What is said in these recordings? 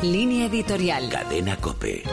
Línea editorial. Cadena COPE.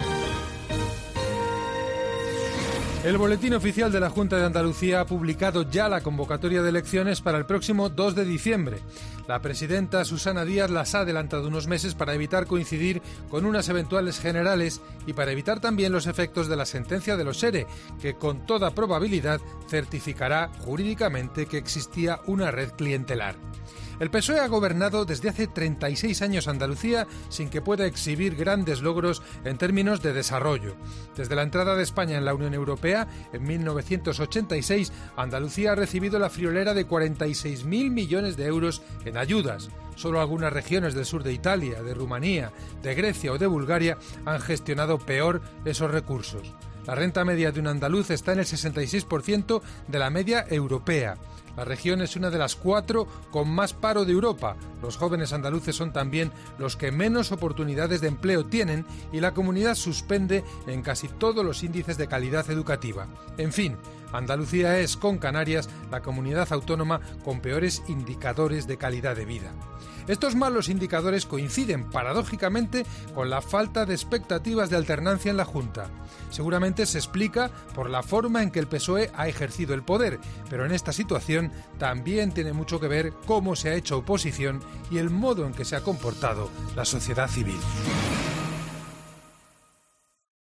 El Boletín Oficial de la Junta de Andalucía ha publicado ya la convocatoria de elecciones para el próximo 2 de diciembre. La presidenta Susana Díaz las ha adelantado unos meses para evitar coincidir con unas eventuales generales y para evitar también los efectos de la sentencia de los ERE, que con toda probabilidad certificará jurídicamente que existía una red clientelar. El PSOE ha gobernado desde hace 36 años Andalucía sin que pueda exhibir grandes logros en términos de desarrollo. Desde la entrada de España en la Unión Europea, en 1986, Andalucía ha recibido la friolera de 46.000 millones de euros en ayudas. Solo algunas regiones del sur de Italia, de Rumanía, de Grecia o de Bulgaria han gestionado peor esos recursos. La renta media de un andaluz está en el 66% de la media europea. La región es una de las 4 con más paro de Europa. Los jóvenes andaluces son también los que menos oportunidades de empleo tienen y la comunidad suspende en casi todos los índices de calidad educativa. En fin, Andalucía es, con Canarias, la comunidad autónoma con peores indicadores de calidad de vida. Estos malos indicadores coinciden, paradójicamente, con la falta de expectativas de alternancia en la Junta. Seguramente se explica por la forma en que el PSOE ha ejercido el poder, pero en esta situación también tiene mucho que ver cómo se ha hecho oposición y el modo en que se ha comportado la sociedad civil.